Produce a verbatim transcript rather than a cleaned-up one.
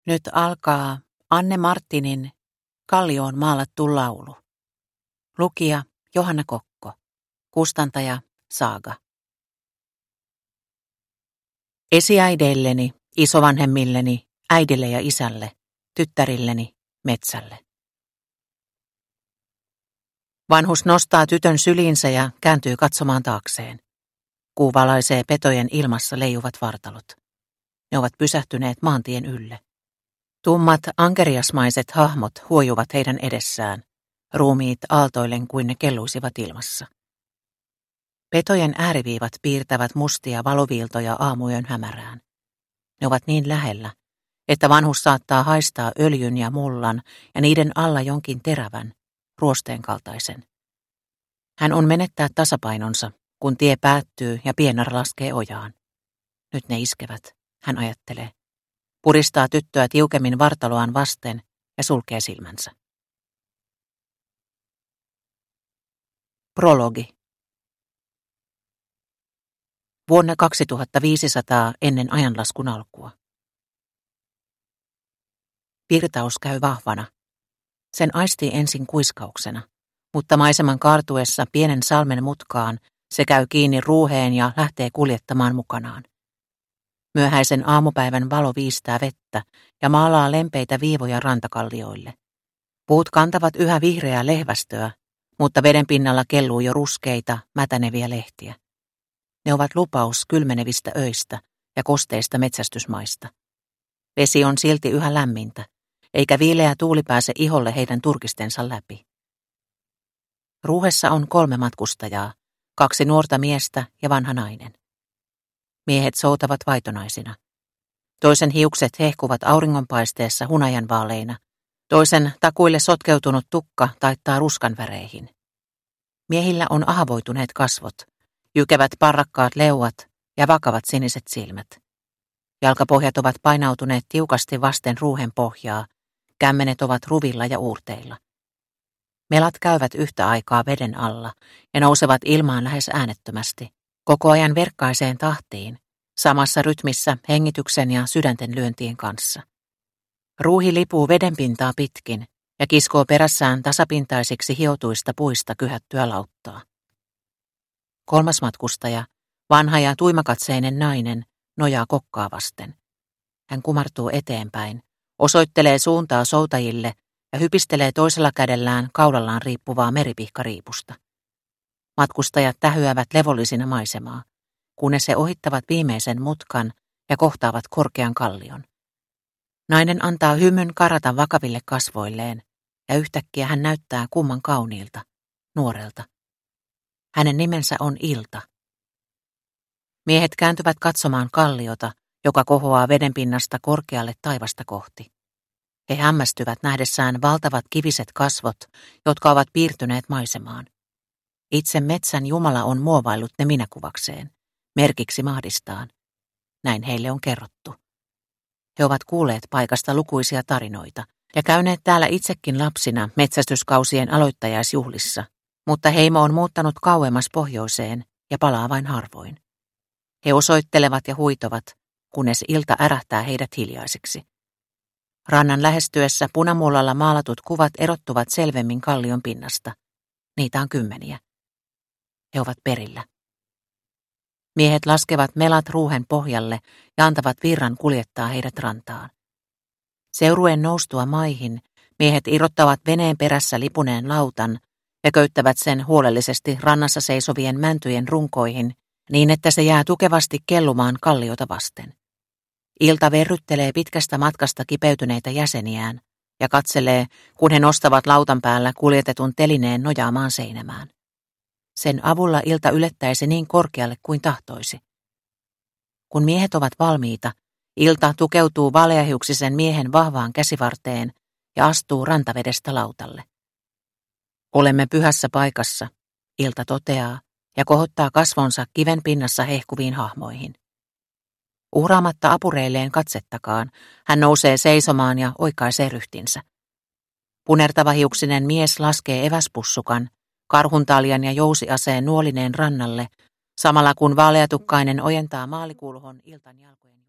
Nyt alkaa Anne Martinin Kallioon maalattu laulu. Lukija Johanna Kokko. Kustantaja Saaga. Esiäideilleni, isovanhemmilleni, äidille ja isälle, tyttärilleni, metsälle. Vanhus nostaa tytön syliinsä ja kääntyy katsomaan taakseen. Kuu valaisee petojen ilmassa leijuvat vartalot. Ne ovat pysähtyneet maantien ylle. Tummat ankeriasmaiset hahmot huojuvat heidän edessään, ruumiit aaltoillen kuin ne kelluisivat ilmassa. Petojen ääriviivat piirtävät mustia valoviiltoja aamuyön hämärään. Ne ovat niin lähellä, että vanhus saattaa haistaa öljyn ja mullan ja niiden alla jonkin terävän, ruosteen kaltaisen. Hän on menettää tasapainonsa, kun tie päättyy ja pienar laskee ojaan. Nyt ne iskevät, hän ajattelee. Puristaa tyttöä tiukemmin vartaloaan vasten ja sulkee silmänsä. Prologi. Vuonna kaksituhattaviisisataa ennen ajanlaskun alkua. Virtaus käy vahvana. Sen aistii ensin kuiskauksena, mutta maiseman kaartuessa pienen salmen mutkaan se käy kiinni ruuheen ja lähtee kuljettamaan mukanaan. Myöhäisen aamupäivän valo viistää vettä ja maalaa lempeitä viivoja rantakallioille. Puut kantavat yhä vihreää lehvästöä, mutta veden pinnalla kelluu jo ruskeita, mätäneviä lehtiä. Ne ovat lupaus kylmenevistä öistä ja kosteista metsästysmaista. Vesi on silti yhä lämmintä, eikä viileä tuuli pääse iholle heidän turkistensa läpi. Ruuhessa on kolme matkustajaa, kaksi nuorta miestä ja vanha nainen. Miehet soutavat vaitonaisina. Toisen hiukset hehkuvat auringonpaisteessa hunajanvaaleina, toisen takuille sotkeutunut tukka taittaa ruskan väreihin. Miehillä on ahavoituneet kasvot, jykevät parrakkaat leuat ja vakavat siniset silmät. Jalkapohjat ovat painautuneet tiukasti vasten ruuhen pohjaa, kämmenet ovat ruvilla ja uurteilla. Melat käyvät yhtä aikaa veden alla ja nousevat ilmaan lähes äänettömästi, koko ajan verkkaiseen tahtiin, samassa rytmissä hengityksen ja sydänten lyöntien kanssa. Ruuhi lipuu vedenpintaa pitkin ja kiskoo perässään tasapintaisiksi hiotuista puista kyhättyä lauttaa. Kolmas matkustaja, vanha ja tuimakatseinen nainen, nojaa kokkaa vasten. Hän kumartuu eteenpäin, osoittelee suuntaa soutajille ja hypistelee toisella kädellään kaulallaan riippuvaa meripihkariipusta. Matkustajat tähyävät levollisina maisemaa, kunnes he ohittavat viimeisen mutkan ja kohtaavat korkean kallion. Nainen antaa hymyn karata vakaville kasvoilleen, ja yhtäkkiä hän näyttää kumman kauniilta, nuorelta. Hänen nimensä on Ilta. Miehet kääntyvät katsomaan kalliota, joka kohoaa vedenpinnasta korkealle taivasta kohti. He hämmästyvät nähdessään valtavat kiviset kasvot, jotka ovat piirtyneet maisemaan. Itse metsän Jumala on muovaillut ne minäkuvakseen, merkiksi mahdistaan. Näin heille on kerrottu. He ovat kuulleet paikasta lukuisia tarinoita ja käyneet täällä itsekin lapsina metsästyskausien aloittajaisjuhlissa, mutta heimo on muuttanut kauemmas pohjoiseen ja palaa vain harvoin. He osoittelevat ja huitovat, kunnes Ilta ärähtää heidät hiljaiseksi. Rannan lähestyessä punamullalla maalatut kuvat erottuvat selvemmin kallion pinnasta. Niitä on kymmeniä. He ovat perillä. Miehet laskevat melat ruuhen pohjalle ja antavat virran kuljettaa heidät rantaan. Seuruen noustua maihin, miehet irrottavat veneen perässä lipuneen lautan ja köyttävät sen huolellisesti rannassa seisovien mäntyjen runkoihin niin, että se jää tukevasti kellumaan kalliota vasten. Ilta verryttelee pitkästä matkasta kipeytyneitä jäseniään ja katselee, kun he nostavat lautan päällä kuljetetun telineen nojaamaan seinämään. Sen avulla Ilta ylettäisi niin korkealle kuin tahtoisi. Kun miehet ovat valmiita, Ilta tukeutuu vaaleahiuksisen miehen vahvaan käsivarteen ja astuu rantavedestä lautalle. Olemme pyhässä paikassa, Ilta toteaa ja kohottaa kasvonsa kiven pinnassa hehkuviin hahmoihin. Uhraamatta apureilleen katsettakaan, hän nousee seisomaan ja oikaisee ryhtinsä. Punertavahiuksinen mies laskee eväspussukan, karhuntaljan ja jousiaseen nuolineen rannalle, samalla kun vaaleatukkainen ojentaa maalikulhon Iltan jalkojen